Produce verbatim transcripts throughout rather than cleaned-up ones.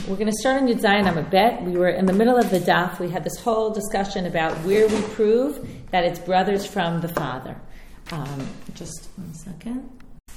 we're going to start on Yud Zayin Amud Bet. We were in the middle of the daf. We had this whole discussion about where we prove that it's brothers from the father. Um, just one second.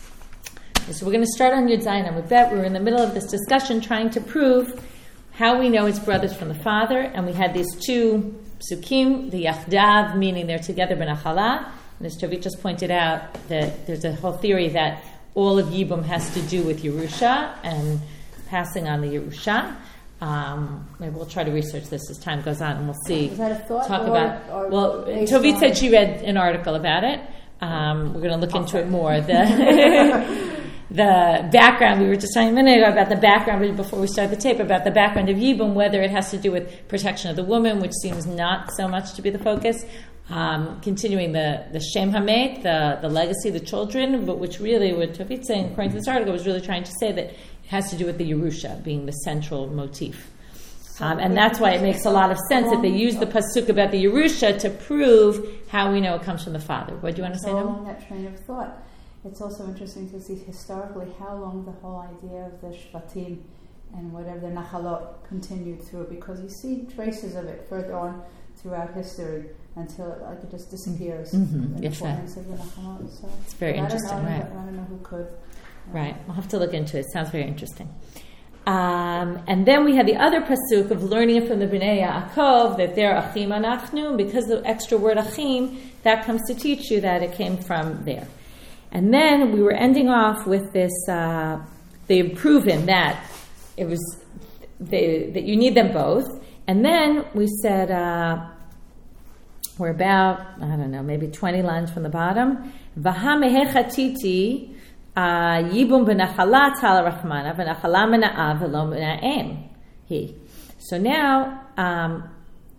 So we're going to start on Yud Zayin Amud Bet. We were in the middle of this discussion trying to prove how we know it's brothers from the father, and we had these two psukim, the yachdav, meaning they're together b'nachala, and as Tovit just pointed out, that there's a whole theory that all of Yibum has to do with Yerusha and passing on the Yerusha. Um, maybe we'll try to research this as time goes on, and we'll see. Is that a thought? Talk or, about. Or well, Tovit said she read an article about it. Um, we're going to look into it more. The the background, we were just talking a minute ago about the background before we started the tape, about the background of Yibum, whether it has to do with protection of the woman, which seems not so much to be the focus. Um, continuing the, the Shem Hamet, the, the legacy of the children, but which really, what Tovit saying, according to this article, was really trying to say that it has to do with the Yerusha being the central motif. Um, and that's why it makes a lot of sense that they use the pasuk about the Yerusha to prove how we know it comes from the father. What do you want to say, So Noam? along that train of thought, it's also interesting to see historically how long the whole idea of the Shvatim and whatever the Nachalot continued through, because you see traces of it further on throughout history until it, like, it just disappears. Mm-hmm. The Yes, importance of the Nachalot. So it's very I interesting, don't know, right? I don't know who could. Right, we'll have to look into it. Sounds very interesting. Um, and then we had the other pasuk of learning it from the Bnei Yaakov, that they're achim anachnu, and because the extra word achim, that comes to teach you that it came from there. And then we were ending off with this, uh, they've proven that it was, they, that you need them both. And then we said, uh, we're about, I don't know, maybe twenty lines from the bottom. Vaha mehechatiti yibum b'nachalat hala rachmana v'nachala mena'av v'lo mena'em. He. So now, um,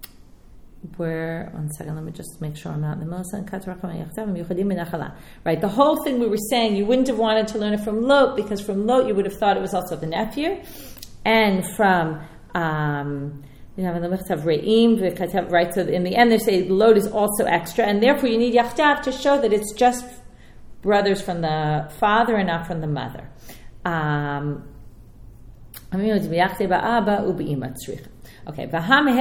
we're, one second, let me just make sure I'm not in the middle. Right, the whole thing we were saying, you wouldn't have wanted to learn it from Lot, because from Lot you would have thought it was also the nephew, and from, um, you know, in the Mechtav Re'im, right, so in the end they say Lot is also extra, and therefore you need Yachdav to show that it's just brothers from the father and not from the mother. Um, Okay. How do you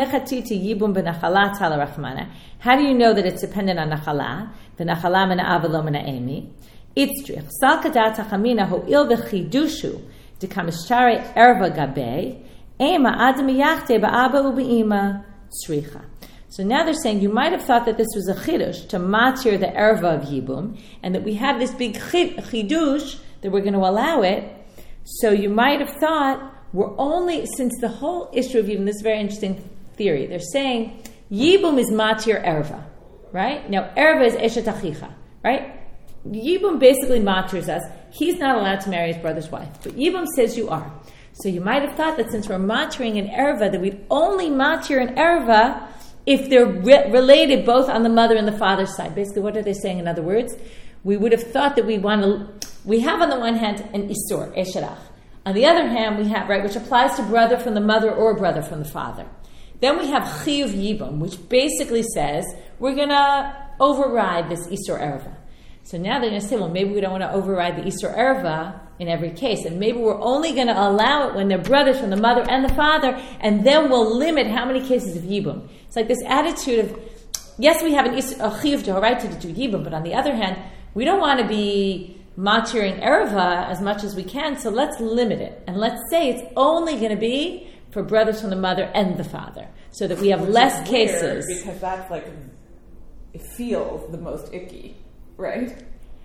know that it's dependent on nachala? V'nachala mena'av v'lo mena'emi. Itzrich. Sal kadat hachamina ho'il v'chidushu dekamishtarei erva gabei ema adam yachte ba'aba u'be'ima tzricha. So now they're saying you might have thought that this was a chidush to matir the erva of Yibum, and that we have this big chidush that we're going to allow it. So you might have thought, we're only, since the whole issue of Yibum, this is a very interesting theory. They're saying Yibum is matir erva, right? Now erva is eshet achicha, right? Yibum basically matirs us. He's not allowed to marry his brother's wife, but Yibum says you are. So you might have thought that since we're matiring an erva, that we'd only matir an erva if they're re- related both on the mother and the father's side. Basically, what are they saying? In other words, we would have thought that we want to. We have on the one hand an isur esherach. On the other hand, we have, right, which applies to brother from the mother or brother from the father. Then we have chiyuv yibum, which basically says we're going to override this isur erva. So now they're going to say, well, maybe we don't want to override the isur erva in every case, and maybe we're only going to allow it when they're brothers from the mother and the father, and then we'll limit how many cases of yibum. It's like this attitude of, yes, we have an isur, a chiyuv to right to do yibum, but on the other hand, we don't want to be matiring erva as much as we can, so let's limit it. And let's say it's only going to be for brothers from the mother and the father, so that we have Which less is cases. Weird, because that's like, it feels the most icky, right?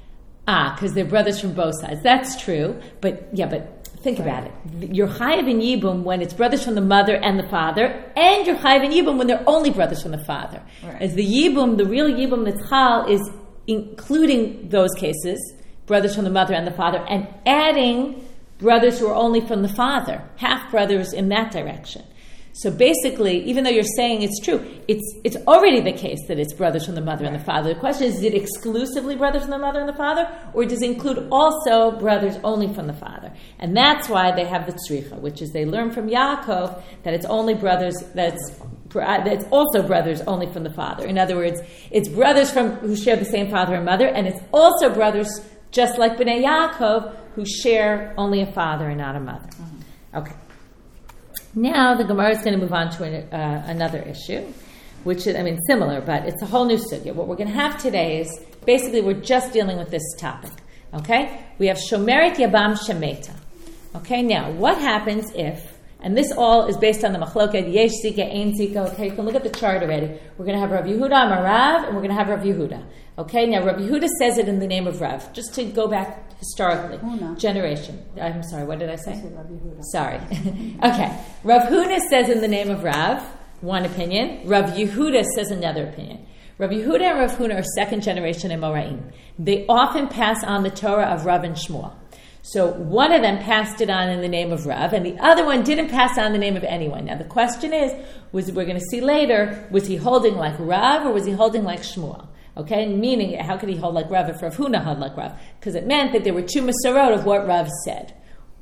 Ah, because they're brothers from both sides. That's true. But, yeah, but think right. about it. You're chayav in Yibum when it's brothers from the mother and the father, and you're chayav in Yibum when they're only brothers from the father. Right. As the Yibum, the real Yibum that's chal is including those cases, brothers from the mother and the father, and adding brothers who are only from the father, half brothers in that direction. So basically, even though you're saying it's true, it's it's already the case that it's brothers from the mother and the father. The question is, is it exclusively brothers from the mother and the father, or does it include also brothers only from the father? And that's why they have the tzricha, which is they learn from Yaakov that it's only brothers, that it's, that it's also brothers only from the father. In other words, it's brothers from who share the same father and mother, and it's also brothers just like Bnei Yaakov who share only a father and not a mother. Mm-hmm. Okay. Now the Gemara is going to move on to an, uh, another issue, which is, I mean, similar, but it's a whole new sugya. What we're going to have today is, basically, we're just dealing with this topic, okay? We have Shomeret Yabam Shemeta. Okay, now, what happens if, and this all is based on the Machloket, Yesh Zika, Ein Zika, okay, you can look at the chart already. We're going to have Rav Yehuda Amarav, and we're going to have Rav Yehuda. Okay, now Rav Yehuda says it in the name of Rav, just to go back historically, Huna. Generation. I'm sorry, what did I say? I said Rav Yehuda. Sorry. Okay, Rav Huna says in the name of Rav, one opinion. Rav Yehuda says another opinion. Rav Yehuda and Rav Huna are second generation Amoraim. They often pass on the Torah of Rav and Shmuel. So one of them passed it on in the name of Rav, and the other one didn't pass on the name of anyone. Now the question is, was we're going to see later, was he holding like Rav or was he holding like Shmuel? Okay, meaning, how could he hold like Rav if Rav Huna held like Rav? Because it meant that there were two Masorot of what Rav said.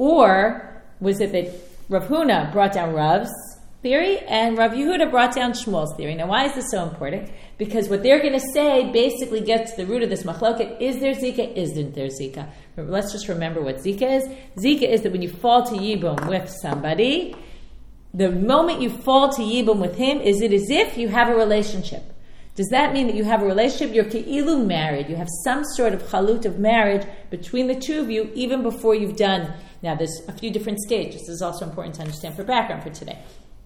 Or was it that Rav Huna brought down Rav's theory and Rav Yehuda brought down Shmuel's theory? Now why is this so important? Because what they're going to say basically gets to the root of this machloket. Is there Zika? Isn't there Zika? Let's just remember what Zika is. Zika is that when you fall to Yibum with somebody, the moment you fall to Yibum with him, is it as if you have a relationship? Does that mean that you have a relationship? You're ke'ilu married. You have some sort of chalut of marriage between the two of you even before you've done. Now there's a few different stages. This is also important to understand for background for today.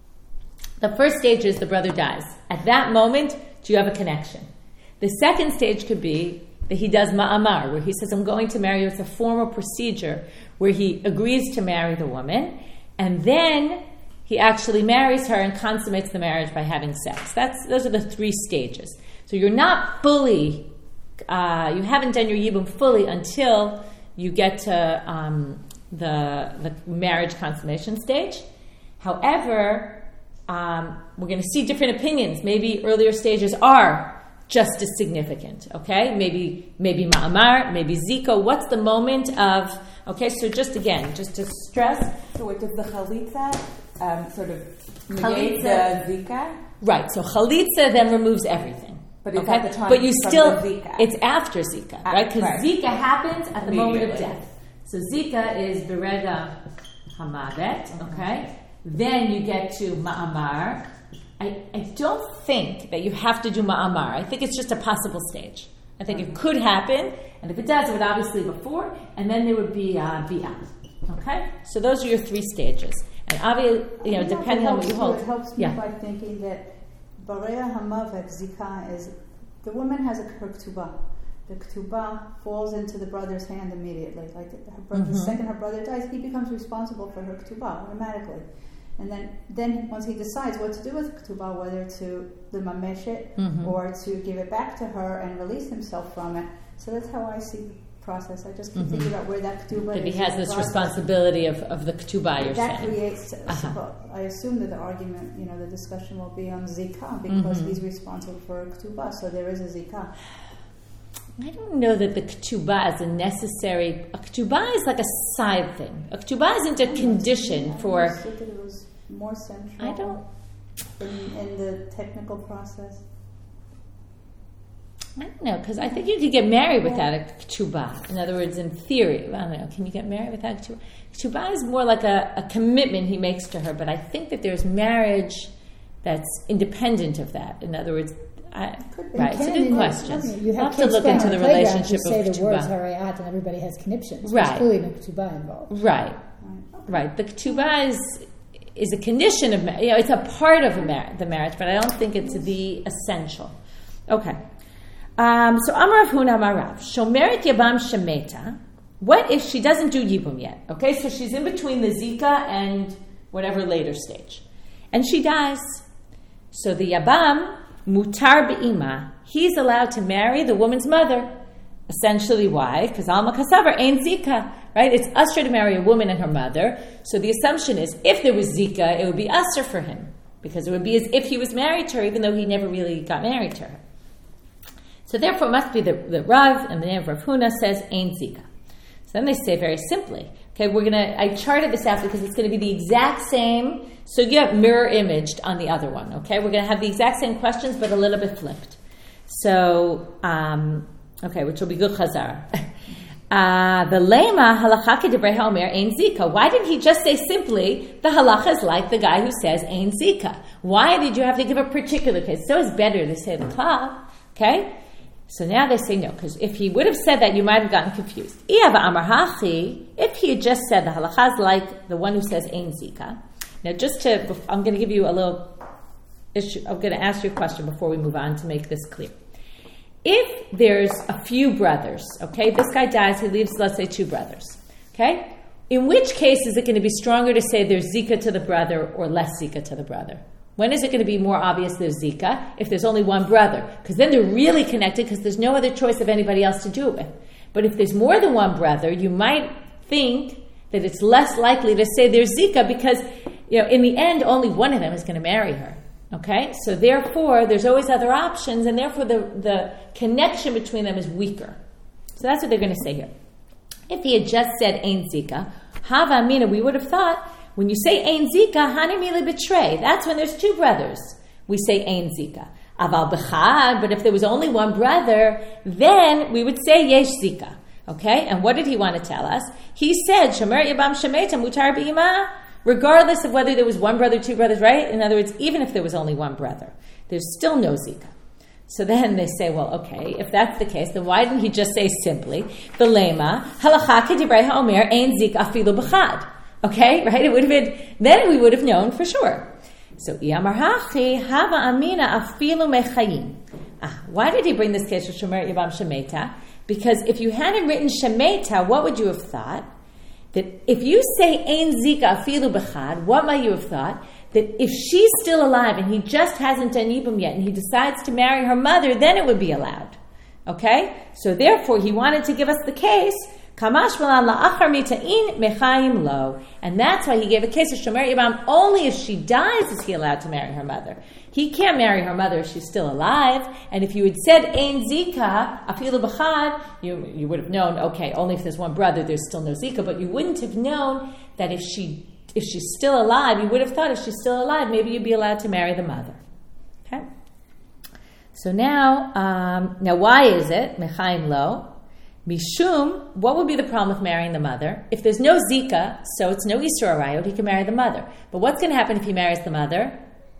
The first stage is the brother dies. At that moment, do you have a connection? The second stage could be that he does ma'amar, where he says, I'm going to marry you. It's a formal procedure where he agrees to marry the woman, and then he actually marries her and consummates the marriage by having sex. That's Those are the three stages. So you're not fully, uh, you haven't done your yibum fully until you get to um, the, the marriage consummation stage. However, Um, we're going to see different opinions. Maybe earlier stages are just as significant. Okay, maybe maybe ma'amar, maybe zika. What's the moment of? Okay, so just again, just to stress. So what does the chalitza um, sort of negate the zika? Right. So chalitza then removes everything. But it's okay? at the time But you from still, the zika. It's after zika, At, right? Because right. zika happens at the moment of Immediately. death. So zika is berega hamavet. Okay. Then you get to ma'amar. I, I don't think that you have to do ma'amar. I think it's just a possible stage. I think it could happen, and if it does, it would obviously before, and then there would be uh, bi'ah. Okay? So those are your three stages. And obviously, you know, depending on what you hold. It helps me yeah. by thinking that Bareya Hamavet Zika is, the woman has a her ketubah. The ketubah falls into the brother's hand immediately. Like her brother, Mm-hmm. the second her brother dies, he becomes responsible for her ketubah automatically. And then, then once he decides what to do with ketubah, whether to the mamesh it Mm-hmm. or to give it back to her and release himself from it. So that's how I see the process. I just keep Mm-hmm. thinking about where that ketubah That is. he has in the this process. responsibility of, of the ketubah, you're That saying. creates, Uh-huh. I assume that the argument, you know, the discussion will be on zika because Mm-hmm. he's responsible for ketubah, so there is a zika. I don't know that the ketubah is a necessary... A ketubah is like a side thing. A ketubah isn't a condition I for... understood that it was more central I don't... in, in the technical process. I don't know, because I think you could get married without a ketubah. In other words, in theory, I don't know, can you get married without a ketubah? Ketubah is more like a, a commitment he makes to her, but I think that there's marriage that's independent of that. In other words, I, right, it's a good question. You have, We'll have to look into the relationship you say of the words ketubah. harayat and everybody has conniptions. Right. There's clearly no ketubah involved. Right, right. The ketubah is is a condition of marriage. You know, it's a part of a mar- the marriage, but I don't think it's the essential. Okay. Um, so Amar Huna Marav Shomeret Yabam Shemeta. What if she doesn't do Yibum yet? Okay, so she's in between the Zika and whatever later stage, and she dies. So the Yabam Mutar Be'ima, he's allowed to marry the woman's mother. Essentially, why? Because Alma Kasavar ain't Zika, right? It's usher to marry a woman and her mother. So the assumption is, if there was Zika, it would be usher for him, because it would be as if he was married to her, even though he never really got married to her. So therefore, it must be the, the Rav, and the name of Rav Huna says ain't Zika. So then they say very simply, okay, we're gonna. I charted this out because it's going to be the exact same. So you have mirror imaged on the other one. Okay, we're going to have the exact same questions, but a little bit flipped. So. Um, Okay, which will be good chazara. Uh, the lema halacha k'divrei ha'omer ein zika. Why didn't he just say simply the halacha is like the guy who says ein zika? Why did you have to give a particular case? So it's better to say the klal. Okay? So now they say no, because if he would have said that, you might have gotten confused. If he had just said the halacha is like the one who says ein zika. Now, just to, I'm going to give you a little issue. I'm going to ask you a question before we move on to make this clear. If there's a few brothers, okay, this guy dies, he leaves, let's say, two brothers, okay? In which case is it going to be stronger to say there's zika to the brother or less zika to the brother? When is it going to be more obvious there's zika? If there's only one brother. Because then they're really connected because there's no other choice of anybody else to do it with. But if there's more than one brother, you might think that it's less likely to say there's zika because, you know, in the end, only one of them is going to marry her. Okay? So therefore, there's always other options, and therefore the, the connection between them is weaker. So that's what they're going to say here. If he had just said ein zika, hava amina, we would have thought, when you say ein zika, hanimili betray, that's when there's two brothers. We say ein zika. Aval bechad, but if there was only one brother, then we would say yesh zika. Okay? And what did he want to tell us? He said, shomer yabam shemeta mutar b'ima, regardless of whether there was one brother, two brothers, right? In other words, even if there was only one brother, there's still no zika. So then they say, well, okay, if that's the case, then why didn't he just say simply, the lema, halacha k'divrei ha'omer ein zika afilu b'chad? Okay, right? It would have been, then we would have known for sure. So, iyamar hachi hava amina afilu mechayim. Ah, why did he bring this case of shomer yabam shemeta? Because if you hadn't written shemeta, what would you have thought? That if you say ein zika afilu b'chad, what might you have thought? That if she's still alive and he just hasn't done yibum yet and he decides to marry her mother, then it would be allowed. Okay? So therefore, he wanted to give us the case, kamash malan la'achar mita'in mechayim lo. And that's why he gave a case of shomer yibam. Only if she dies is he allowed to marry her mother. He can't marry her mother if she's still alive. And if you had said ein zika afilu b'chad, you you would have known, okay, only if there's one brother, there's still no zika. But you wouldn't have known that if she if she's still alive, you would have thought if she's still alive, maybe you'd be allowed to marry the mother. Okay. So now, um, now why is it mechayim lo? Mishum, what would be the problem with marrying the mother? If there's no zika, so it's no isur arayot, he can marry the mother. But what's going to happen if he marries the mother?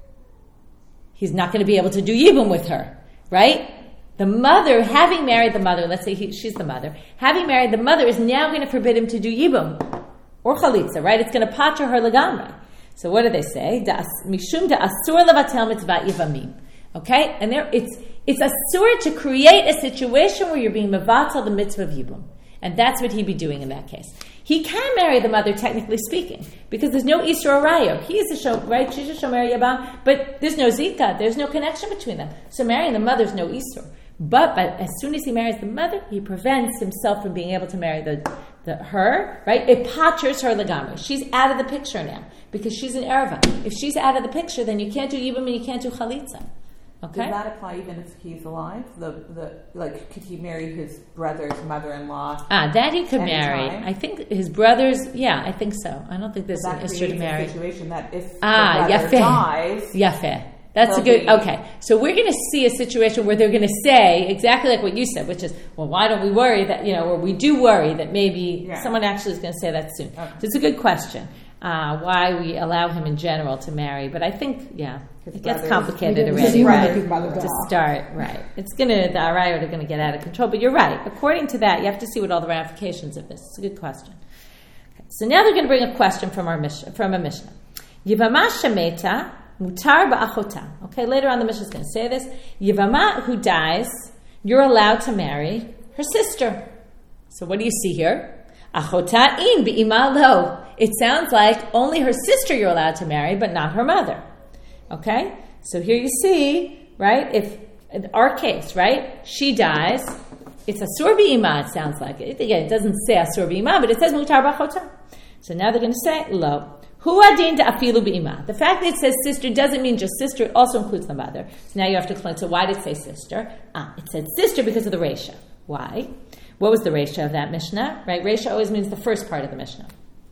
He's not going to be able to do yibum with her, right? The mother, having married the mother, let's say he, she's the mother, having married the mother is now going to forbid him to do yibum or chalitza, right? It's going to patra her legamra. So what do they say? Mishum da asur levatel mitzvah yivamim. Okay? And there, it's it's asur to create a situation where you're being mevatel the mitzvah of yibum. And that's what he'd be doing in that case. He can marry the mother, technically speaking, because there's no isur arayo. He is a shomer, right? She's a shomer yabam, but there's no zika. There's no connection between them. So marrying the mother's no isur. But, but as soon as he marries the mother, he prevents himself from being able to marry the, the her, right? It patchers her legamri. She's out of the picture now because she's an erva. If she's out of the picture, then you can't do yibum and you can't do chalitza. Okay? Does that apply even if he's alive? The the like, could he marry his brother's mother-in-law? Ah, that he could marry. Time? I think his brothers. Yeah, I think so. I don't think there's that an issue to marry. A situation that if ah, the brother yafeh. dies, yafeh. That's a good. be, okay, so we're going to see a situation where they're going to say exactly like what you said, which is, well, why don't we worry that, you know, or we do worry that maybe yeah. someone actually is going to say that soon. Okay. So it's a good question. Uh, why we allow him in general to marry, but I think, yeah, His it gets brothers- complicated Because already. he Right. wanted to buy the To dog. start, right. It's going to, the arayot are going to get out of control. But you're right. According to that, you have to see what all the ramifications of this. It's a good question. Okay. So now they're going to bring a question from our Mishnah, from a Mishnah. Yivama shemeta mutar ba'achota. Okay, later on the Mishnah is going to say this. Yivama who dies, you're allowed to marry her sister. So what do you see here? Achota in bi'ima lo. It sounds like only her sister you're allowed to marry, but not her mother. Okay? So here you see, right, if in our case, right, she dies, it's asur bi'ima, it sounds like. It, again, it doesn't say asur bi'ima, but it says mutar b'achota. So now they're going to say, lo. Hu adin da afilu bi'ima. The fact that it says sister doesn't mean just sister, it also includes the mother. So now you have to explain, so why did it say sister? Ah, it said sister because of the reisha. Why? What was the reisha of that Mishnah? Right, reisha always means the first part of the Mishnah.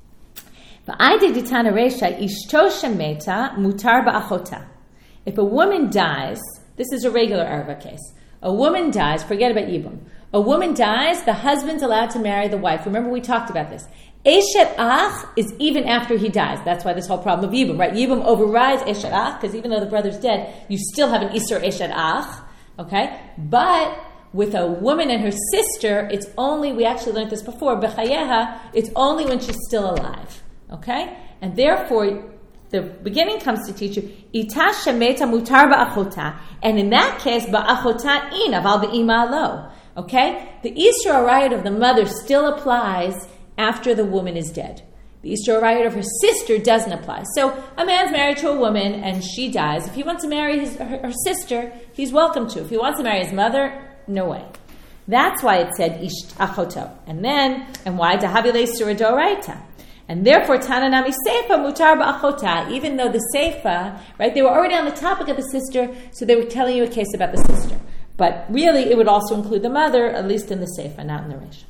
But I did ditana reisha ishto shemeta mutar ba'achota. If a woman dies, this is a regular erva case. A woman dies, forget about yibum. a woman dies, the husband's allowed to marry the wife. Remember, we talked about this. Eshet Ach is even after he dies. That's why this whole problem of Yibum, right? Yibum overrides Eshet Ach, because even though the brother's dead, you still have an Isur Eshet Ach, okay? But with a woman and her sister, it's only, we actually learned this before, B'chayeha, it's only when she's still alive, okay? And therefore, the beginning comes to teach you, Ita shemeta mutar ba'achota, and in that case, ba'achota in, aval be'ima lo, okay? The Isur Arayot of the mother still applies after the woman is dead. The Isur Arayot of her sister doesn't apply. So a man's married to a woman and she dies. If he wants to marry his, her, her sister, he's welcome to. If he wants to marry his mother, no way. That's why it said ish achoto. And then, and why dahavile Isur Doraita? And therefore, Tananami Seifa mutar ba'achota, even though the Seifa, right, they were already on the topic of the sister, so they were telling you a case about the sister. But really, it would also include the mother, at least in the Seifa, not in the Reisha.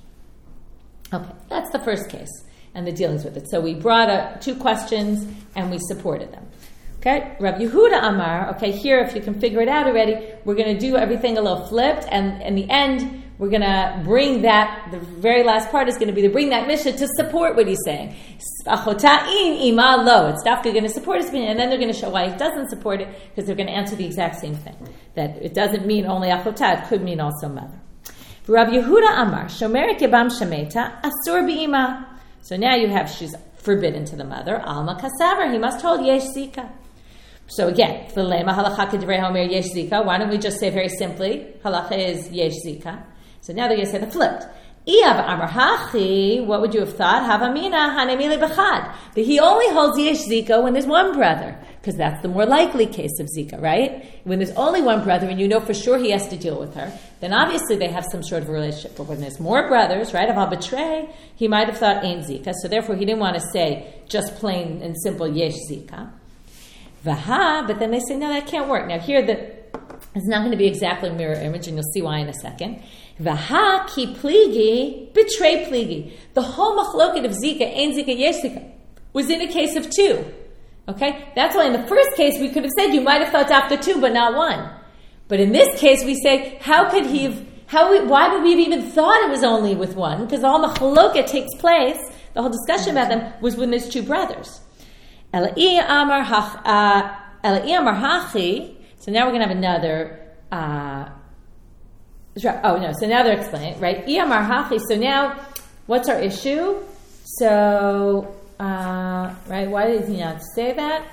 Okay, that's the first case and the dealings with it. So we brought up two questions and we supported them. Okay, Rav Yehuda Amar, okay, here if you can figure it out already, we're going to do everything a little flipped, and in the end, we're going to bring that, the very last part is going to be to bring that Mishnah to support what he's saying. Achota in ima lo. It's definitely going to support his opinion, and then they're going to show why he doesn't support it, because they're going to answer the exact same thing. That it doesn't mean only achota, it could mean also mother. Rav Yehuda Amar, Shomer kebam shemeta, asur bi'ima. So now you have, she's forbidden to the mother. Alma kasaver, he must hold yesh zika. So again, v'lema halacha kedvrei homer yesh zika. Why don't we just say very simply, halacha is yesh zika. So now they're going to say the flipped. Iav amar hachi, what would you have thought? Havamina hanemile b'chad. That he only holds yesh zika when there's one brother. Because that's the more likely case of Zika, right? When there's only one brother and you know for sure he has to deal with her, then obviously they have some sort of a relationship. But when there's more brothers, right, if I'll betray, he might have thought ain't Zika. So therefore he didn't want to say just plain and simple yesh Zika. Vaha, but then they say, no, that can't work. Now here the, it's not going to be exactly a mirror image, and you'll see why in a second. Vaha ki pligi, betray pligi. The whole machloket of Zika, ain't Zika, yesh Zika, was in a case of two. Okay, that's why in the first case we could have said you might have thought after two, but not one. But in this case we say, how could he have? How? We, why would we have even thought it was only with one? Because all machloket takes place. The whole discussion about them was when there's two brothers. Elai amar hachi. So now we're going to have another. Uh, oh no! So now they're explaining, right? Amar hachi. So now, what's our issue? So. Uh, right, why did he not say that?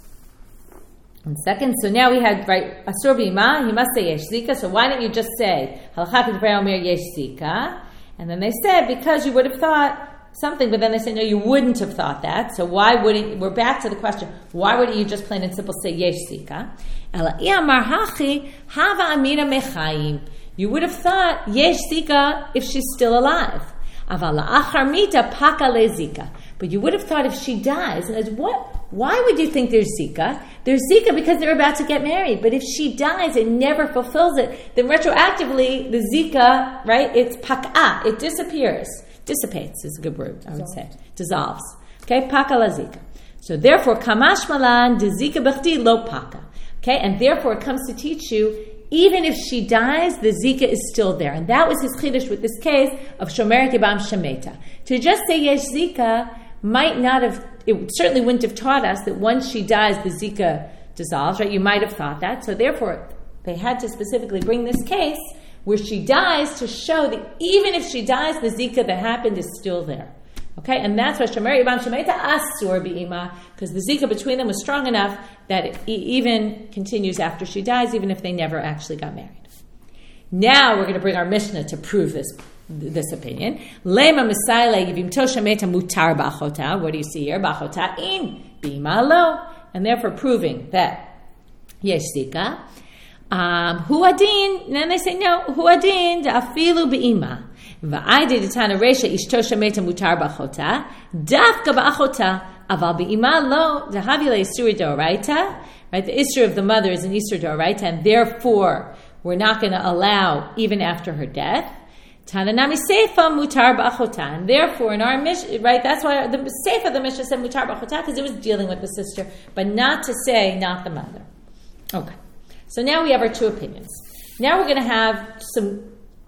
One second. So now we had, right, Asur b'ima, he must say yesh zika, so why don't you just say, halakha k'dvrei omer yesh zika? And then they said, because you would have thought something, but then they said, no, you wouldn't have thought that, so why wouldn't, we're back to the question, why wouldn't you just plain and simple say yesh zika? Ela i'amar hachi, hava amina mechayim. You would have thought yesh zika if she's still alive. Aval la'achar mita paka le zika. But you would have thought if she dies, and as what? Why would you think there's Zika? There's Zika because they're about to get married. But if she dies and never fulfills it, then retroactively the Zika, right? It's pak'a. It disappears, dissipates is a good word. I would say dissolves. Okay, paka la Zika. So therefore, kamash malan de Zika b'chti lo paka. Okay, and therefore it comes to teach you. Even if she dies, the Zika is still there. And that was his chiddush with this case of Shomer kebam shemeta. To just say yesh Zika might not have, it certainly wouldn't have taught us that once she dies, the Zika dissolves, right? You might have thought that. So therefore, they had to specifically bring this case where she dies to show that even if she dies, the Zika that happened is still there. Okay? And that's why Shomer kebam shemeta asur bi'ima, because the Zika between them was strong enough that it even continues after she dies, even if they never actually got married. Now we're going to bring our Mishnah to prove this this opinion. Lema misayle yivimto shemeta mutar b'achota. What do you see here? B'achota in b'ima lo, and therefore proving that yesh zika. Um, hu adin. And then they say no. Hu adin afilu b'ima. Va'ayde detana reisha ishto shemeta mutar b'achota. Dafka b'achota. Aval b'ima lo dahavile isur doraita. Right, the isur of the mother is an isur doraita, and therefore we're not going to allow even after her death. Tananami seifa mutar b'achota, and therefore in our Mishnah, right, that's why the seifa of the Mishnah said mutar b'achota, because it was dealing with the sister, but not to say not the mother. Okay, so now we have our two opinions. Now we're going to have some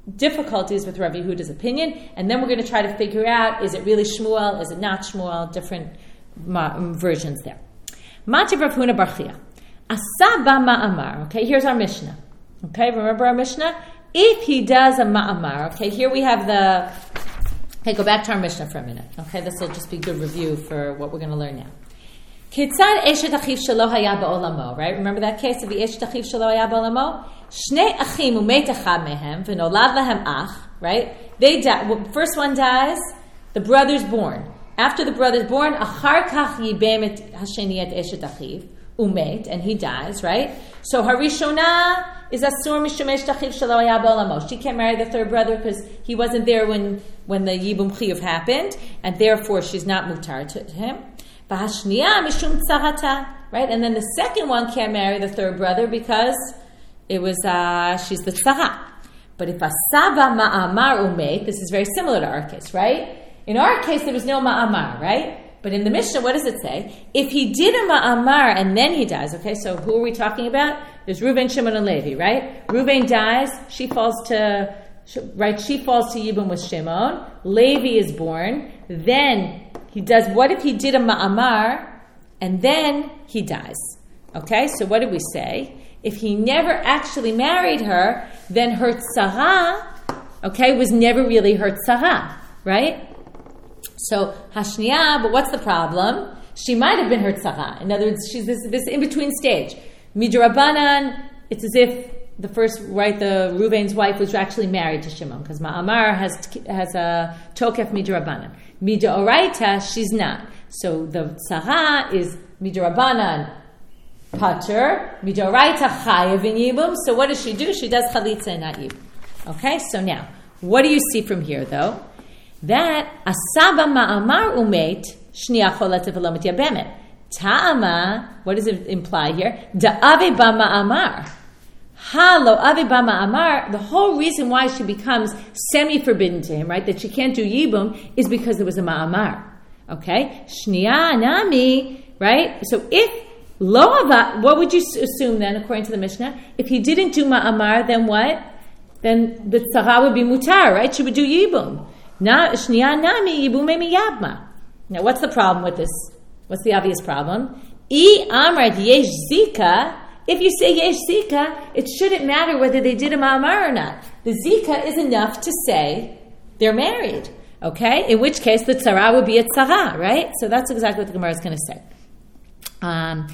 difficulties with Rav Yehuda's opinion, and then we're going to try to figure out, is it really Shmuel, is it not Shmuel, different ma- versions there. Mativ Rav Huna bar Chia. Asa ba ma'amar. Okay, here's our Mishnah. Okay, remember our Mishnah? If he does a ma'amar, okay, here we have the... Okay, go back to our Mishnah for a minute. Okay, this will just be good review for what we're going to learn now. Kitzad eshet achiv shelo haya ba'olamo, right? Remember that case of the eshet achiv shelo haya ba'olamo? Shnei achim umet echad mehem v'nolad lahem ach, right? They die. Well, first one dies, the brother's born. After the brother's born, achar kach yibem et hasheni et eshet achiv umet, and he dies, right? So harishona is asur mishum eshet achiv shelo haya ba'olamo. She can't marry the third brother because he wasn't there when when the yibum chiyuv happened, and therefore she's not mutar to him. Bahashniya mishum tzarata, right? And then the second one can't marry the third brother because it was uh, she's the tzara. But if asaba ma'amar umet, this is very similar to our case, right? In our case, there was no ma'amar, right? But in the Mishnah, what does it say? If he did a ma'amar and then he dies, okay, so who are we talking about? There's Reuven, Shimon, and Levi, right? Reuven dies, she falls to, right, she falls to Yibum with Shimon. Levi is born. Then he does, what if he did a ma'amar and then he dies? Okay, so what did we say? If he never actually married her, then her tzara, okay, was never really her tzara, right? So, hashniya, but what's the problem? She might have been her tzara. In other words, she's this, this in-between stage. Midrabanan, it's as if the first, right, the Reuven's wife was actually married to Shimon, because Ma'amar has has a tokef midrabanan. Midoraita, she's not. So the tzara is midrabanan pater, midoraita chayav in yibum. So what does she do? She does chalitza and not yibum. Okay, so now, what do you see from here, though? That asaba ma'amar umet shniya cholet v'lo mityabemet. Ta'ama, what does it imply here? Da'ave ba ma'amar. Ha lo ave ba ma'amar. The whole reason why she becomes semi-forbidden to him, right, that she can't do yibum, is because there was a ma'amar. Okay? Shniya nami, right? So if lo ava, what would you assume then, according to the Mishnah? If he didn't do ma'amar, then what? Then the tzara would be mutar, right? She would do yibum. Na shniya nami yibume miyabma. Now, what's the problem with this? What's the obvious problem? I amrat yesh zika. If you say yesh zika, it shouldn't matter whether they did a ma'amar or not. The zika is enough to say they're married. Okay? In which case, the tzara would be a tzara, right? So that's exactly what the Gemara is going to say. Um,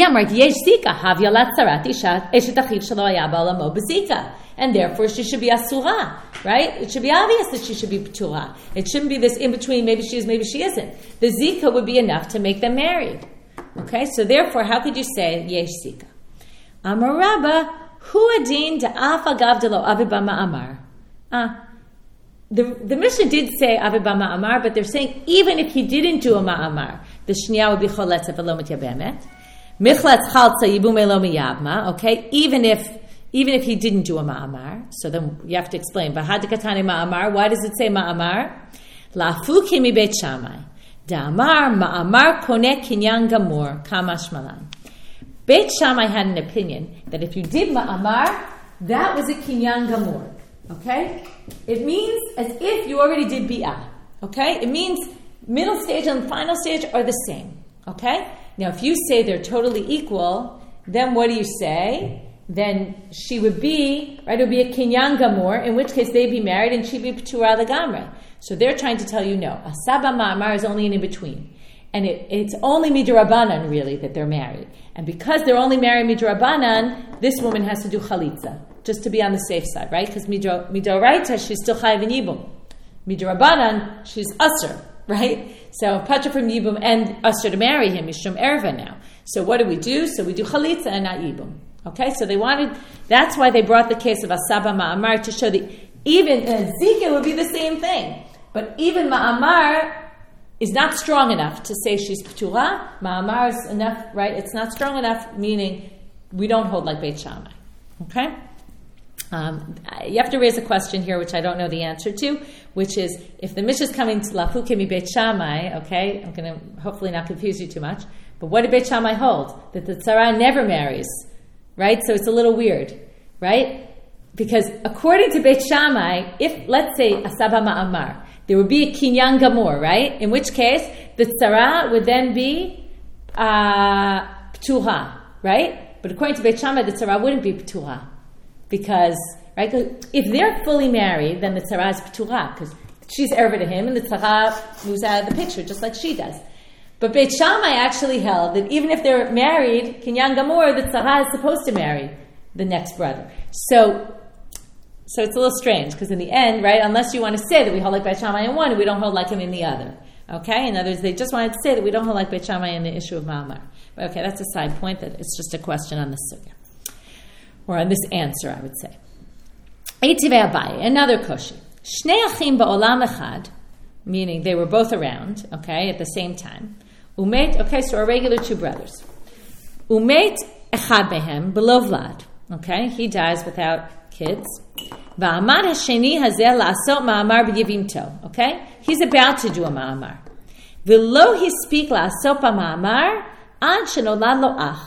and therefore she should be asura, right? It should be obvious that she should be p'tura. It shouldn't be this in between, maybe she is, maybe she isn't. The zika would be enough to make them married. Okay, so therefore, how could you say yesh zika? Amar Rabba, hu adin da'af agav delo aviba ma'amar. Ah, the the Mishnah did say aviba ma'amar, but they're saying even if he didn't do a ma'amar, the shniya would be choletz v'lo mityabemet. Michletz chaltza yibume lo miyabma. Okay, even if even if he didn't do a ma'amar, so then you have to explain. Bahadikatani ma'amar. Why does it say ma'amar? Lafuki mi beit Shammai. Da'amar ma'amar koneh kinyan gamur kamash malan. Beit Shammai had an opinion that if you did ma'amar, that was a kinyan gamur. Okay? It means as if you already did bi'ah. Okay? It means middle stage and final stage are the same. Okay? Now, if you say they're totally equal, then what do you say? Then she would be, right, it would be a kinyan gamur, in which case they'd be married and she'd be p'tura legamre. So they're trying to tell you, no, asaba ma'amar is only an in-between. And it, it's only midrabanan, really, that they're married. And because they're only married midrabanan, this woman has to do chalitza, just to be on the safe side, right? Because midoraita, she's still chayav in yibum. Midrabanan, she's usher, right? So patra from yibum and usher to marry him, mishum erva now. So what do we do? So we do chalitza and not yibum. Okay, so they wanted, that's why they brought the case of asaba ma'amar to show that even uh, zika would be the same thing. But even ma'amar is not strong enough to say she's p'tura. Ma'amar is enough, right? It's not strong enough, meaning we don't hold like Beit Shammai. Okay? Um, you have to raise a question here, which I don't know the answer to, which is, if the Mishnah is coming to Lafuke mi Beit Shammai, okay, I'm going to hopefully not confuse you too much, but what did Beit Shammai hold? That the tzara never marries, right? So it's a little weird, right? because according to Beit Shammai, if, let's say, Asaba Ma'amar, there would be a Kinyan Gamor, right? In which case, the Tzara would then be uh, Ptuha, right? But according to Beit Shammai, the Tzara wouldn't be Ptuha. Because, right, if they're fully married, then the Tzara is Ptuha, because she's erva to him, and the Tzara moves out of the picture, just like she does. But Beit Shammai actually held that even if they're married, Kinyan Gamor, the Tzara is supposed to marry the next brother. So, so it's a little strange, because in the end, right, unless you want to say that we hold like Beit Shammai in one, and we don't hold like him in the other. Okay? In other words, they just wanted to say that we don't hold like Beit Shammai in the issue of Ma'amar. But okay, that's a side point, that it's just a question on the sugya. Or on this answer, I would say. Eitivei Abaye, another koshi. Shnei achim ba'olam echad, meaning they were both around, okay, at the same time. Umet, okay, so our regular two brothers. Umet echad behem below Vlad, okay, he dies without kids. Va'amad hasheni hazeh la'asot ma'amar b'yivimto, okay, he's about to do a ma'amar. V'lo he speak la'asot ma'amar ad shenolad lo ach.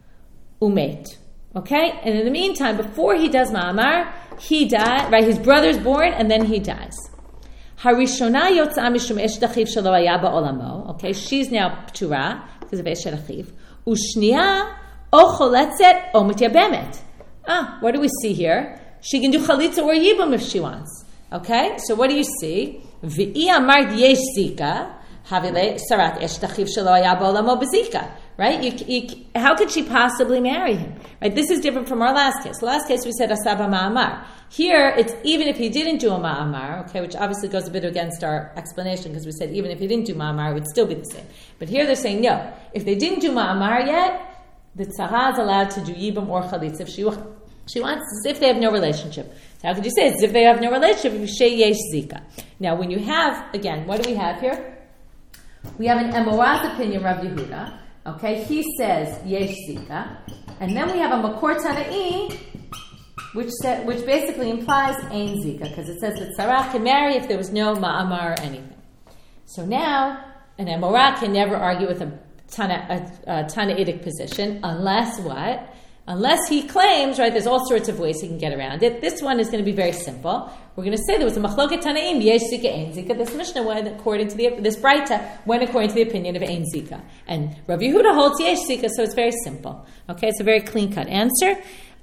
Umet, okay, and in the meantime, before he does ma'amar, he died, right, his brother's born, and then he dies. Harishona yotza mishum esh dachiv shelo haya ba'olamo. Okay, she's now ptura because of esh dachiv. Ushniya o choletzet o mityabemet. Ah, what do we see here? She can do chalitza or yibum if she wants. Okay, so what do you see? V'i amart yesh zika havile sarat esh dachiv shelo haya ba'olamo bezika. Right? You, you, how could she possibly marry him? Right? This is different from our last case. Last case we said asaba ma'amar. Here, it's even if he didn't do a ma'amar, okay, which obviously goes a bit against our explanation because we said even if he didn't do ma'amar, it would still be the same. But here they're saying no. If they didn't do ma'amar yet, the tzara is allowed to do yibam or chalitz if she she wants, as if they have no relationship. So how could you say it's as if they have no relationship? You say yesh zika. Now, when you have, again, what do we have here? We have an Emoraz opinion, Rav Yehuda. Okay, he says yesh zika, and then we have a makor tana'i, which sa- which basically implies ein zika, because it says that tzara can marry if there was no ma'amar or anything. So now an emorah can never argue with a tana a, a tanaitic position unless what? Unless he claims, right? There's all sorts of ways he can get around it. This one is going to be very simple. We're going to say there was a machloket tanaim yesh zika ein zika. This Mishnah went according to the this Braita went according to the opinion of ein zika, and Rav Yehuda holds yesh zika. So it's very simple. Okay, it's a very clean cut answer.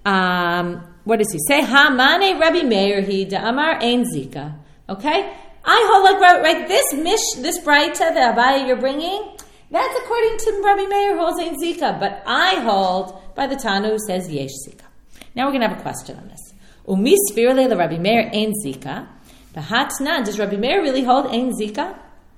Um, what does he say? Ha mane Rabbi Meir he da'amar ein zika. Okay, I hold like right, right this mish this Braita the Abaye you're bringing. That's according to Rabbi Meir who holds ein zika, but I hold by the Tana who says yesh zika. Now we're going to have a question on this. Umi sfirle le Rabbi Meir ein zika. V'hatnan, does Rabbi Meir really hold ein zika?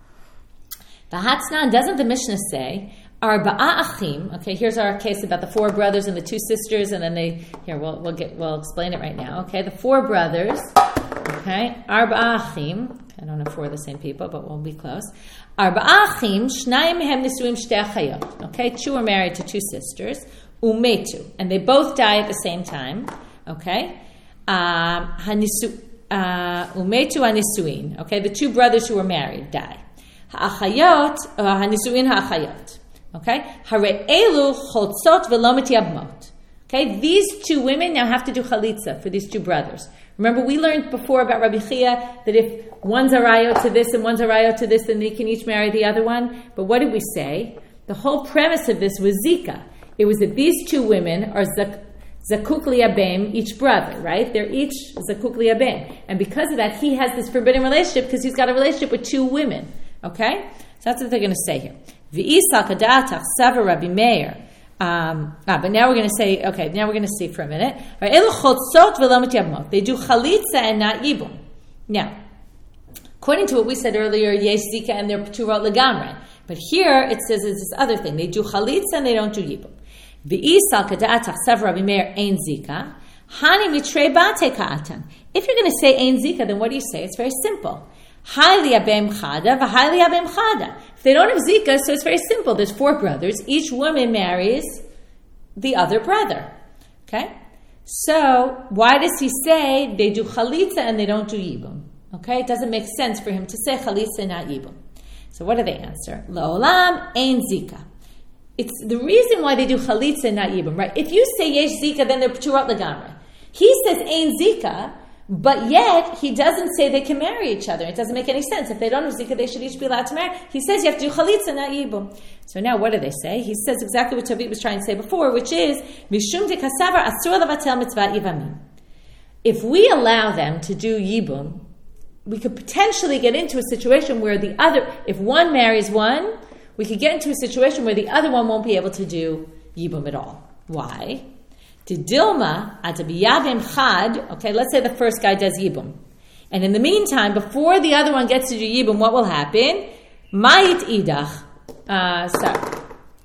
V'hatnan, doesn't the Mishnah say arba'a achim? Okay, here's our case about the four brothers and the two sisters, and then they here we'll we'll get we'll explain it right now. Okay, the four brothers. Okay, arba'a achim. I don't know if we're the same people, but we'll be close. Arba'a achim, shnayim mehem nisuim shtei achayot. Okay, two are married to two sisters. Umetu, and they both die at the same time. Okay, um, hanisu umetu hanisuin. Okay, the two brothers who were married die. Ha'achayot hanisuin ha'achayot. Okay, hare elu choltzot v'lo mityabmot. Okay, these two women now have to do chalitza for these two brothers. Remember, we learned before about Rabbi Chia that if one's a rayot to this and one's a rayot to this, then they can each marry the other one. But what did we say? The whole premise of this was zika. It was that these two women are zakuk li'abem, each brother, right? They're each zakuk li'abem. And because of that, he has this forbidden relationship because he's got a relationship with two women. Okay? So that's what they're going to say here. V'isa kadatach sava Rabbi Meir. Um, ah, but now we're going to say, okay, now we're going to see for a minute. They do chalitza and not yibum. Now, according to what we said earlier, yesh zika and they're pturot legamre. But here it says it's this other thing. They do chalitza and they don't do yibum. V'isal kada'atach sav Rabbi Meir ein zika. Hani mitrei bate ka'atan. If you're going to say ein zika, then what do you say? It's very simple. Hai li'abem chada v'hai li'abem chada. If they don't have zika, so it's very simple. There's four brothers. Each woman marries the other brother. Okay? So, why does he say they do chalitza and they don't do yibum? Okay? It doesn't make sense for him to say chalitza and not yibum. So what do they answer? La'olam ein zika. It's the reason why they do chalitza and not yibum, right? If you say yesh zika, then they're p'turot legamre. He says Ein Zika, but yet he doesn't say they can marry each other. It doesn't make any sense. If they don't have Zika, they should each be allowed to marry. He says you have to do Chalitza, not Yibum. So now what do they say? He says exactly what Tavit was trying to say before, which is Mishum de Kasavar Asur Lavatel Mitzvah Yivamim. If we allow them to do Yibum, we could potentially get into a situation where the other, if one marries one, we could get into a situation where the other one won't be able to do Yibum at all. Why? To Dilma, Atabiyabim Chad, okay, let's say the first guy does Yibum. And in the meantime, before the other one gets to do Yibum, what will happen? Ma'it Idach. Uh, sorry.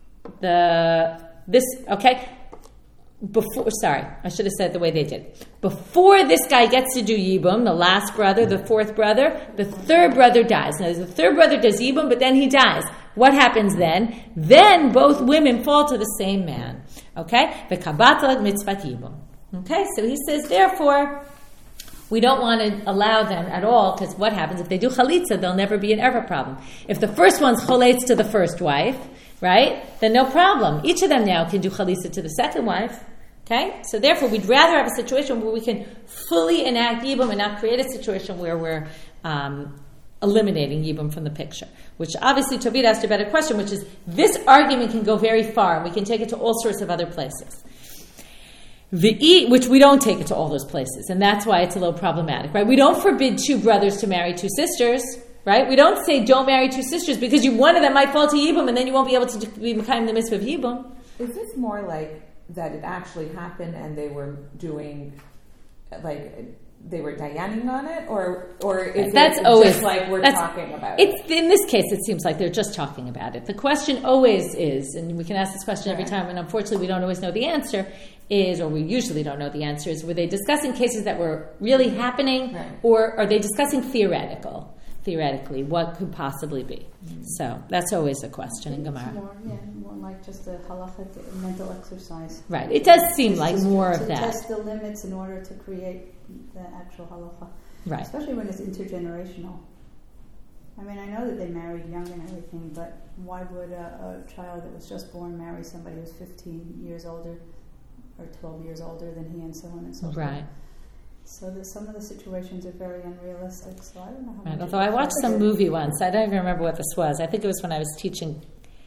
The, this, okay. Before, sorry, I should have said it the way they did. Before this guy gets to do Yibum, the last brother, the fourth brother, the third brother dies. Now, the third brother does Yibum, but then he dies. What happens then? Then both women fall to the same man. Okay? V'kabatla mitzvat Yibum. Okay? So he says, therefore, we don't want to allow them at all, because what happens? If they do chalitza, there'll never be an ever problem. If the first one's cholates to the first wife, right? Then no problem. Each of them now can do chalitza to the second wife. Okay? So therefore, we'd rather have a situation where we can fully enact Yibum and not create a situation where we're um, eliminating Yibum from the picture. Which obviously Tavit asked a better question, which is this argument can go very far, and we can take it to all sorts of other places. The which we don't take it to all those places, and that's why it's a little problematic, right? We don't forbid two brothers to marry two sisters, right? We don't say don't marry two sisters because you, one of them might fall to Yibum, and then you won't be able to be Mekayim the mitzvah of Yibum. Is this more like that it actually happened and they were doing, like, they were dayaning on it, or or is that's it always, just like we're talking about it's, it? In this case, it seems like they're just talking about it. The question always is, and we can ask this question every time, and unfortunately we don't always know the answer, is, or we usually don't know the answer, is were they discussing cases that were really happening, right. or are they discussing theoretical? Theoretically, what could possibly be? Mm-hmm. So that's always a question in Gemara. More, yeah, more like just a halachic mental exercise. Right. It does seem it's like just more to of that. Test the limits in order to create the actual halacha. Right. Especially when it's intergenerational. I mean, I know that they married young and everything, but why would a, a child that was just born marry somebody who's fifteen years older or twelve years older than he, and so on and so forth? Right. So that some of the situations are very unrealistic. So I don't know how Right. much. Although I watched some movie once, I don't even remember what this was. I think it was when I was teaching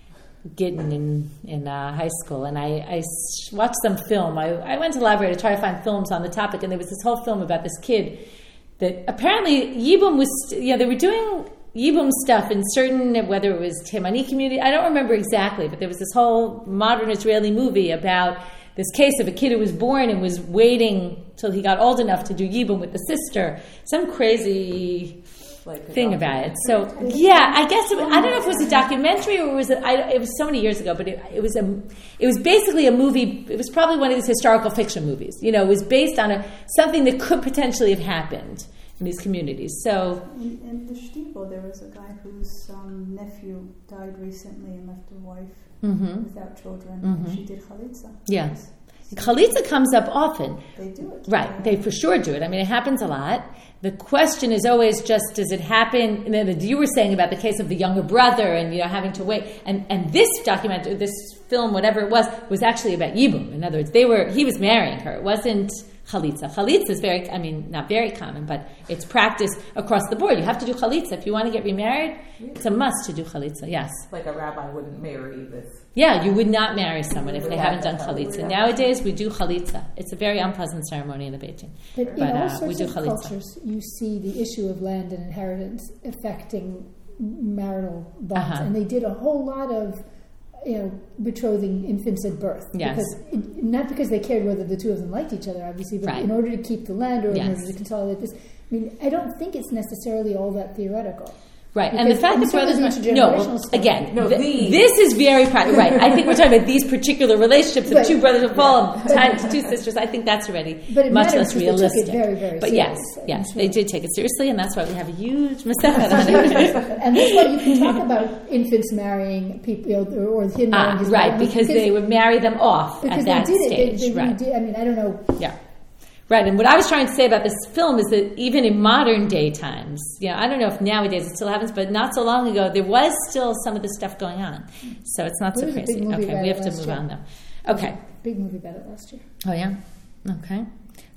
Gittin in in uh, high school, and I, I watched some film. I, I went to the library to try to find films on the topic, and there was this whole film about this kid that apparently Yibum was, you know, they were doing Yibum stuff in certain, whether it was Temani community, I don't remember exactly, but there was this whole modern Israeli movie about this case of a kid who was born and was waiting till he got old enough to do Yibum with the sister. Some crazy like thing about it. So, yeah, I guess, it, I don't know if it was a documentary or was it, I, it was so many years ago, but it, it was a, it was basically a movie, it was probably one of these historical fiction movies. You know, it was based on a something that could potentially have happened in these communities. So, in, in the Stiefel, there was a guy whose um, nephew died recently and left a wife mm-hmm. without children, Mm-hmm. and she did chalitza. Yeah. Chalitza comes up often. They do it. Right, Yeah. they for sure do it. I mean, it happens a lot. The question is always just, does it happen? And then you were saying about the case of the younger brother and, you know, having to wait. And and this documentary, this film, whatever it was, was actually about Yibum. In other words, they were he was marrying her. It wasn't chalitza. Chalitza is very, I mean, not very common, but it's practiced across the board. You have to do chalitza. If you want to get remarried, it's a must to do chalitza, yes. Like a rabbi wouldn't marry this. Yeah, you would not marry someone if they Without haven't done that, chalitza. without Nowadays, we do chalitza. It's a very unpleasant ceremony in the Beit Din. But in But, all uh, sorts we do of chalitza. cultures, you see the issue of land and inheritance affecting marital bonds, Uh-huh. and they did a whole lot of, you know, betrothing infants at birth. Yes. Because it, not because they cared whether the two of them liked each other, obviously, but Right. in order to keep the land or Yes. in order to consolidate this. I mean, I don't think it's necessarily all that theoretical. Right, and the Because- fact and that some of brothers the no, intergenerational well, stuff- again, No, th- these. this is very practical. Right, I think we're talking about these particular relationships of But- two brothers who fall But- tied to two sisters. I think that's already But it much matters less because they took it realistic. very, very but yes, seriously, yes, I'm they sure. did take it seriously, and that's why we have a huge masechet on it. And that's why you can talk about infants marrying people, you know, or him marrying Ah, his right, wife, because they would marry them off because at that they did stage. it. They, they really right. did. I mean, I don't know. Yeah. Right, and what I was trying to say about this film is that even in modern day times, you know, I don't know if nowadays it still happens, but not so long ago, there was still some of this stuff going on. So it's not There so was a big crazy. movie Okay, about we it have to last move year. on though. Okay. Big movie about it last year. Oh, yeah? Okay.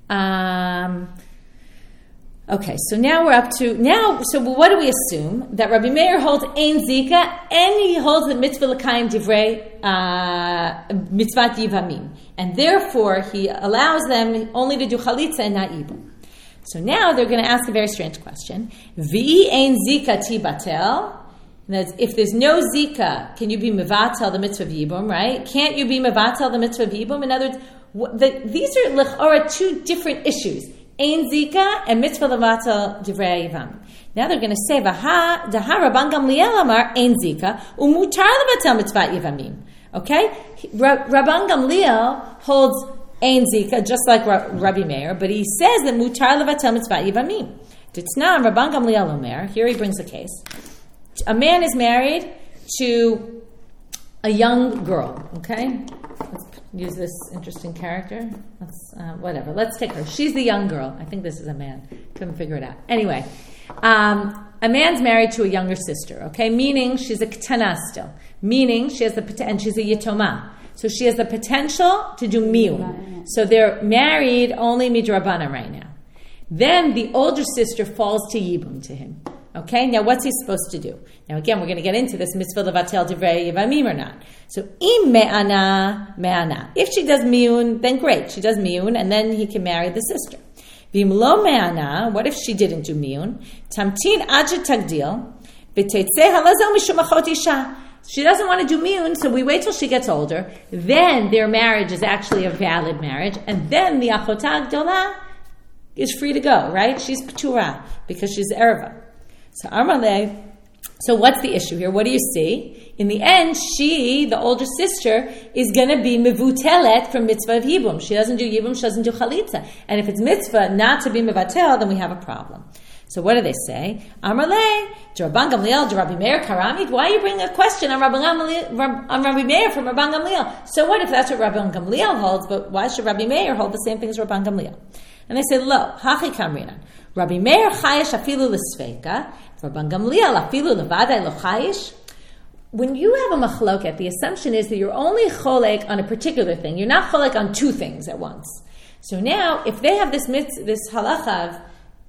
Um, okay, so now we're up to, now, so what do we assume? That Rabbi Meir holds Ein Zika, and he holds the mitzvah l'kayim divrei uh, mitzvat yivamim. And therefore, he allows them only to do chalitza and not yibum. So now they're going to ask a very strange question. V'i ein Zika ti batel. If there's no Zika, can you be mevatel the mitzvah of yibum, right? Can't you be mevatel the mitzvah of yibum? In other words, the, these are l'chora two different issues. Ein Zika and mitzvah levatel divrei yivam. Now they're going to say, Vaha daha Rabban Gamliel amar ein Zika umutar levatel mitzvah yivamim. Okay? Rabban Gamliel holds ein Zika, just like Rabbi Meir, but he says that mutar levatel mitzvah yivamim. Ditznam Rabban Gamliel omer, here he brings a case. A man is married to a young girl, okay? Let's use this interesting character. Let's, uh, whatever. Let's take her. She's the young girl. I think this is a man. Couldn't figure it out. Anyway, um, a man's married to a younger sister, okay? Meaning she's a ketana still. Meaning she has the potential, and she's a yitoma. So she has the potential to do miyun. So they're married only midrabanan right now. Then the older sister falls to yibum to him. Okay, now what's he supposed to do? Now again, we're going to get into this mitzvah levatel divrei yivamim or not. So im me'ana, me'ana. If she does miyun, then great. She does miyun, and then he can marry the sister. V'im lo me'ana, what if she didn't do miyun? Tamtin ad shetagdil, v'teitzeh halazel mishum achot isha. She doesn't want to do miyun, so we wait till she gets older. Then their marriage is actually a valid marriage, and then the achotah gdolah is free to go, right? She's p'tura, because she's erva. So Amarle, so what's the issue here? What do you see? In the end, she, the older sister, is going to be mevutelet from mitzvah of yibum. She doesn't do yibum, she doesn't do chalitza. And if it's mitzvah not to be mevatel, then we have a problem. So what do they say? Amarle, Rabban Gamliel, Rabbi Meir Karamit. Why are you bringing a question on Rabbi, Gamliel, on Rabbi Meir from Rabban Gamliel? So what if that's what Rabban Gamliel holds, but why should Rabbi Meir hold the same thing as Rabban Gamliel? And they say, lo, hachi kamrinan. Rabbi Meir chayish afilu l'sveika, Rabban Gamliel afilu levadai lo chayish. When you have a machloket, the assumption is that you're only cholek on a particular thing. You're not cholek on two things at once. So now, if they have this mitz, this halacha of,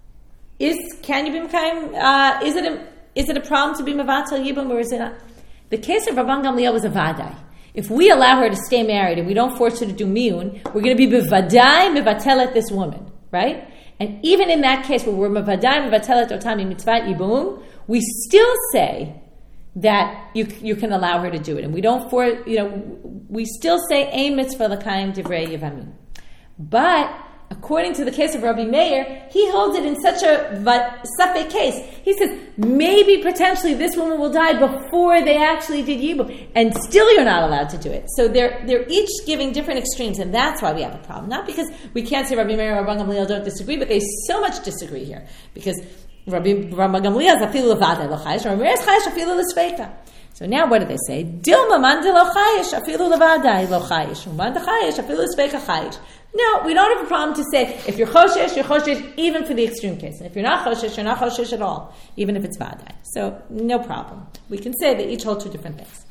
is can you be mekayim? Uh, is it a is it a problem to be mevatel yibum, or is it not? The case of Rabban Gamliel was a vadai. If we allow her to stay married and we don't force her to do miyun, we're going to be bevadai mevatelet this woman, right? And even in that case where we're mevadai mevatelet otami mitzvat yibum, we still say that you you can allow her to do it, and we don't for you know we still say ein mitzvah l'kayim divrei yivamim. But according to the case of Rabbi Meir, he holds it in such a safek case. He says, maybe potentially this woman will die before they actually did yibum, and still you're not allowed to do it. So they're they're each giving different extremes, and that's why we have a problem. Not because we can't say Rabbi Meir or Rabban Gamliel don't disagree, but they so much disagree here. Because Rabbi Rabban Gamliel is afilu levadai lo chayish, Rabbi Meir is chayish afilu l'sveika. So now what do they say? Dilma man de lo chayish afilu levadai lo chayish, man de chayish afilu l'sveika chayish. No, we don't have a problem to say, if you're choshesh, you're choshesh, even for the extreme case. And if you're not choshesh, you're not choshesh at all, even if it's vadai. So, no problem. We can say they each hold two different things.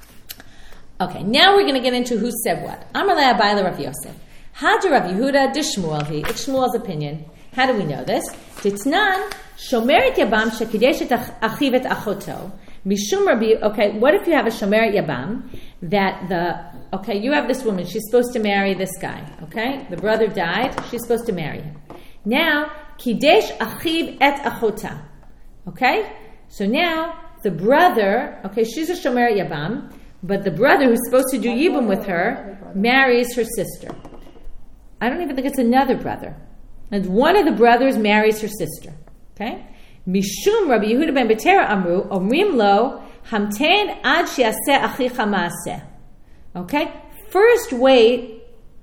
Okay, now we're going to get into who said what. Amar le Abai le Rav Yosef. Hadra Rav Yehuda de Shmuel. It's Shmuel's opinion. How do we know this? Titnan, shomeret yabam shekideshet achiv et achoto. Mishum Rabbi, okay, what if you have a shomeret yabam, that the Okay, you have this woman. She's supposed to marry this guy. Okay, the brother died. She's supposed to marry him. Now, kidesh achiv et achota. Okay, so now the brother. Okay, she's a shomer yabam, but the brother who's supposed to do yibum with her marries her sister. I don't even think it's another brother. And one of the brothers marries her sister. Okay, mishum Rabbi Yehuda ben Betera amru omrim lo hamten ad sheaseh achicha maaseh. Okay, first wait,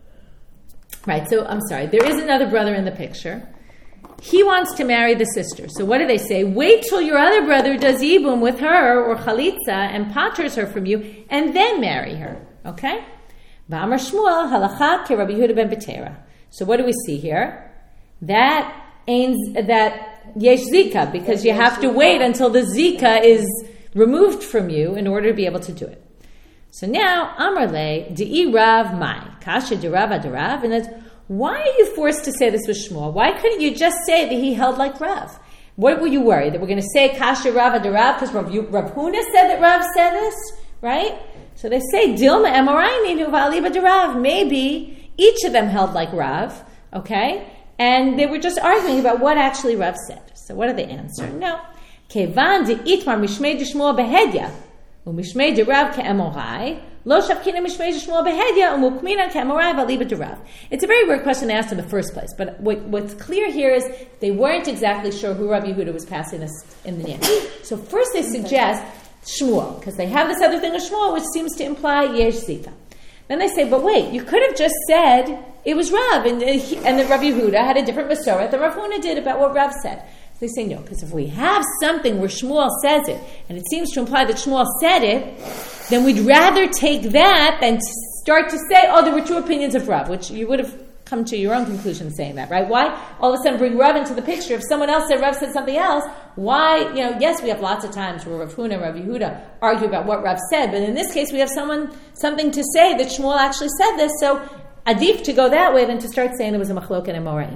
right, so I'm sorry, there is another brother in the picture. He wants to marry the sister. So what do they say? Wait till your other brother does yibum with her or chalitza and paters her from you, and then marry her. Okay? V'amar Shmuel halacha ke Rabbi Yehuda ben Betera. So what do we see here? That ains, that yesh zika, because you have to wait until the zika is removed from you in order to be able to do it. So now, Amar le, Di'i Rav Mai, Kasha de Rav Adarav, and that's, why are you forced to say this was Shmuel? Why couldn't you just say that he held like Rav? What were you worried? That we're going to say Kasha Rav ad Rav because Rav, Rav Huna said that Rav said this, right? So they say Dilma Emorayni Nuvali b'd Rav. Maybe each of them held like Rav, okay? And they were just arguing about what actually Rav said. So what did they answer? No. Kevan de itmar mishmei de Shmuel behedya u'mishmei de Rav ke'emorai lo shavkina mishmei de Shmuel behedya u'mukmina ke'emorai v'ali b'd Rav. It's a very weird question to ask in the first place, but what, what's clear here is they weren't exactly sure who Rabbi Yehuda was passing this in the name. So first they suggest Shmuel, because they have this other thing of Shmuel, which seems to imply Yesh Zika. Then they say, but wait, you could have just said it was Rav, and, and that Rabbi Yehuda had a different Masorah than Rav Huna did about what Rav said. So they say no, because if we have something where Shmuel says it, and it seems to imply that Shmuel said it, then we'd rather take that than start to say, oh, there were two opinions of Rav, which you would have come to your own conclusion saying that, right? Why all of a sudden bring Rav into the picture? If someone else said Rav said something else, why, you know, yes, we have lots of times where Rav Huna and Rav Yehuda argue about what Rav said, but in this case we have someone, something to say that Shmuel actually said this, so adif to go that way than to start saying there was a machlok and a moraim.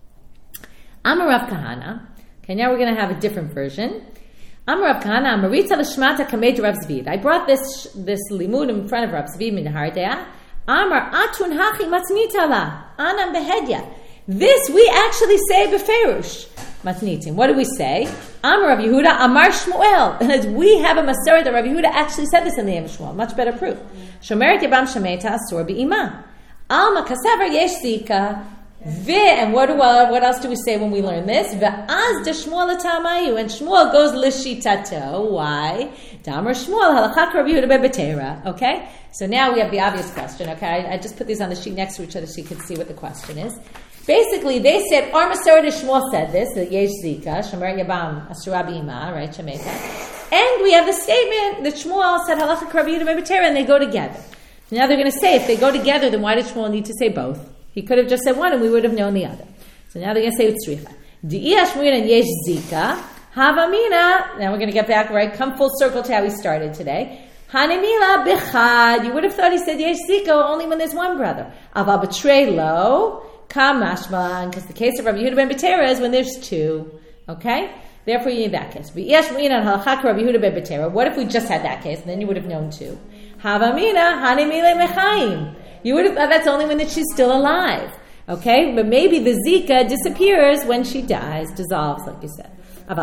Amar Rav Kahana. Okay, now we're going to have a different version. Amar Rav Kahana, Maritza l'shmata kamed Rav Zvid. I brought this this limud in front of Rav Zvid min Hardea. Amar atun hachi matnita la anam behedya. This we actually say beferush matnitim. What do we say? Amar Rav Yehuda, Amar Shmuel. And we have a masorah that Rav Yehuda actually said this in the name of Shmuel. Much better proof. Shomeret yabam shemeta asur bi'ima. Alma kasavar yesh zika. Ve, and what do uh, what else do we say when we learn this? Ve'az de Shmuel atamayu, and Shmuel goes lishitato. Why? Damar Shmuel halachak Rabbi Yehuda be'betera. Okay, so now we have the obvious question. Okay, I, I just put these on the sheet next to each other so you can see what the question is. Basically, they said our Masorah de Shmuel said this that yesh zika shomer yabam asura b'ima, right? Shemeta, and we have the statement that Shmuel said halachak Rabbi Yehuda be'betera, and they go together. Now they're going to say if they go together, then why did Shmuel need to say both? He could have just said one and we would have known the other. So now they're going to say Utsricha. Di'iyah shmuyin and yesh zika. Havamina. Now we're going to get back, right? Come full circle to how we started today. Hanimila bichad. You would have thought he said yesh zika only when there's one brother. Aval b'trei lo. Kamashman. Because the case of Rabbi Yehuda ben Betera is when there's two. Okay? Therefore you need that case. Di'iyah shmuyin and halachak Rabbi Yehuda ben Betera. What if we just had that case? And then you would have known two. Havamina. Hanimila mechaim. You would have thought that's only when that she's still alive. Okay? But maybe the Zika disappears when she dies, dissolves, like you said.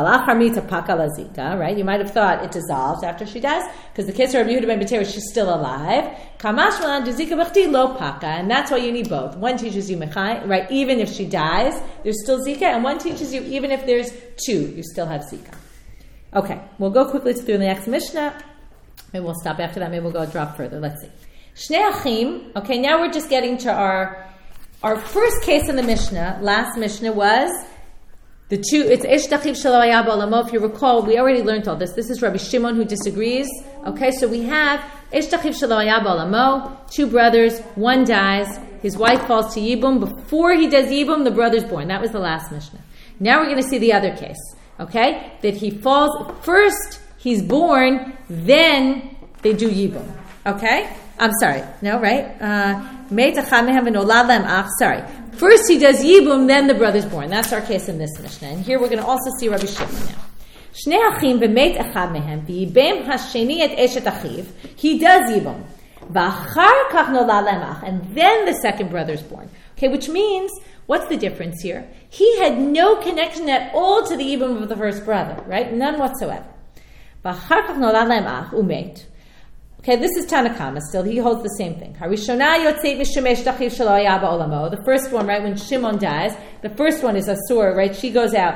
Right? You might have thought it dissolves after she dies, because the case of Rabbi Yehuda ben Betera, she's still alive. And that's why you need both. One teaches you mechai, right? Even if she dies, there's still Zika, and one teaches you even if there's two, you still have Zika. Okay, we'll go quickly through the next Mishnah. Maybe we'll stop after that. Maybe we'll go a drop further. Let's see. Shnei achim. Okay, now we're just getting to our our first case in the Mishnah. Last Mishnah was the two. It's ish dachiv shelo haya ba'olamo. If you recall, we already learned all this. This is Rabbi Shimon who disagrees. Okay, so we have ish dachiv shelo haya ba'olamo. Two brothers. One dies. His wife falls to yibum. Before he does yibum, the brother's born. That was the last Mishnah. Now we're going to see the other case. Okay, that he falls first. He's born. Then they do yibum. Okay. I'm sorry. No, right? Uh, sorry. First he does Yibum, then the brother's born. That's our case in this Mishnah. And here we're going to also see Rabbi Shimon now. He does Yibum. And then the second brother's born. Okay, which means, what's the difference here? He had no connection at all to the Yibum of the first brother, right? None whatsoever. Okay, this is Tanakama still. He holds the same thing. The first one, right, when Shimon dies, the first one is Asur, right? She goes out.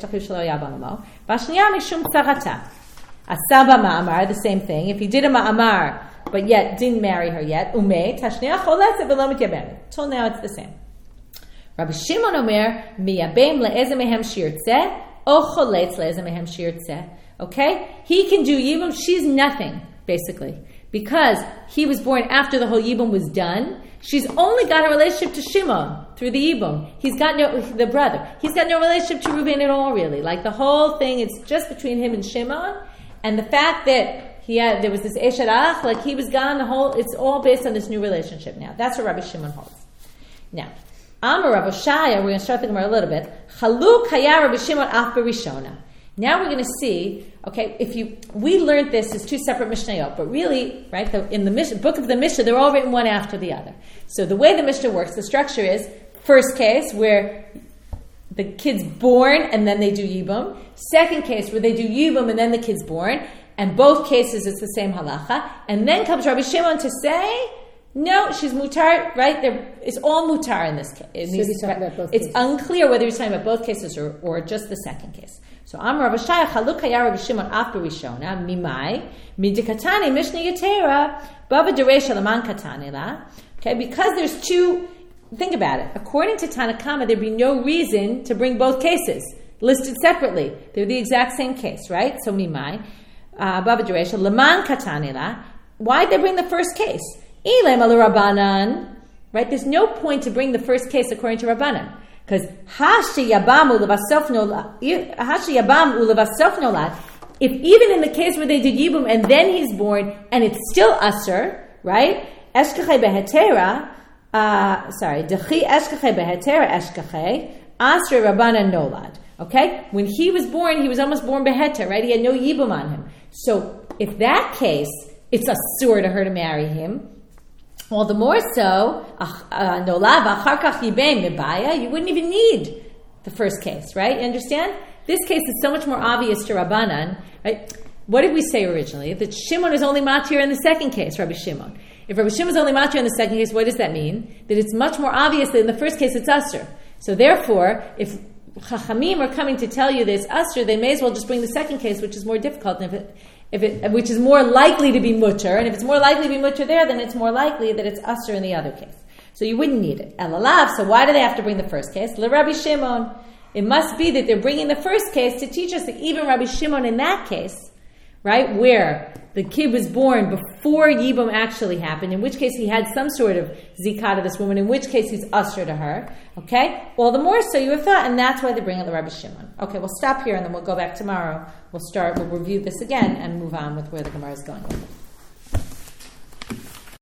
Asaba ma'amar, the same thing. If he did a ma'amar, but yet didn't marry her yet, umei, tashniya choletze v'lo mityabemet. Till now it's the same. Rabbi Shimon Omer, miyabem le'eze mehem shirtzeh, o choletz le'eze mehem shirtzeh. Okay? He can do yibum, she's nothing, basically. Because he was born after the whole yibum was done, she's only got a relationship to Shimon through the yibum. He's got no, the brother. He's got no relationship to Reuven at all, really. Like the whole thing, it's just between him and Shimon. And the fact that he had, there was this Eshet Ach, like he was gone, the whole, it's all based on this new relationship now. That's what Rabbi Shimon holds. Now, Amar Rav Oshaya, we're going to start the Gemara a little bit. Chaluk haya Rabbi Shimon af berishona. Now we're going to see, okay, if you, we learned this as two separate Mishnayot, but really, right, the, in the Mishnah, book of the Mishnah, they're all written one after the other. So the way the Mishnah works, the structure is, first case, where the kid's born and then they do Yibum. Second case, where they do Yibum and then the kid's born. And both cases, it's the same halacha. And then comes Rabbi Shimon to say, no, she's mutar, right? There, it's all mutar in this case. In so these, he's talking about both it's cases. unclear whether he's talking about both cases or, or just the second case. So Amar Rav Oshaya Chaluk haya Rabbi Shimon af berishona mimai midikatani Mishnah Yetera bava dereisha laman katani la. Okay, because there's two. Think about it. According to Tanakama, there'd be no reason to bring both cases listed separately. They're the exact same case, right? So mimai bava dereisha laman katani la. Why'd they bring the first case? Ilem al Rabbanan. Right? There's no point to bring the first case according to Rabbanan. Because Hashi Yabam Ulevasof Nolad, if even in the case where they did Yibum and then he's born and it's still Asr, right? Eshkachei Behetera, uh, sorry, Dechi Eshkachei Behetera Eshkachei, Asr Rabbanan Nolad. Okay? When he was born, he was almost born Beheter, right? He had no Yibum on him. So if that case, it's Asur to her to marry him. All the more so, you wouldn't even need the first case, right? You understand? This case is so much more obvious to Rabbanan, right? What did we say originally? That Shimon is only matir in the second case, Rabbi Shimon. If Rabbi Shimon is only matir in the second case, what does that mean? That it's much more obvious that in the first case it's Asr. So therefore, if Chachamim are coming to tell you that it's Asr, they may as well just bring the second case, which is more difficult, and if it If it, which is more likely to be mutter, and if it's more likely to be mutter there, then it's more likely that it's usher in the other case. So you wouldn't need it. Elalav, so why do they have to bring the first case? Le Rabbi Shimon. It must be that they're bringing the first case to teach us that even Rabbi Shimon in that case, right, where the kid was born before Yibum actually happened, in which case he had some sort of zikah to this woman, in which case he's usher to her, okay? All the more so you have thought, and that's why they bring out the Rabbi Shimon. Okay, we'll stop here and then we'll go back tomorrow. We'll start, we'll review this again and move on with where the Gemara is going.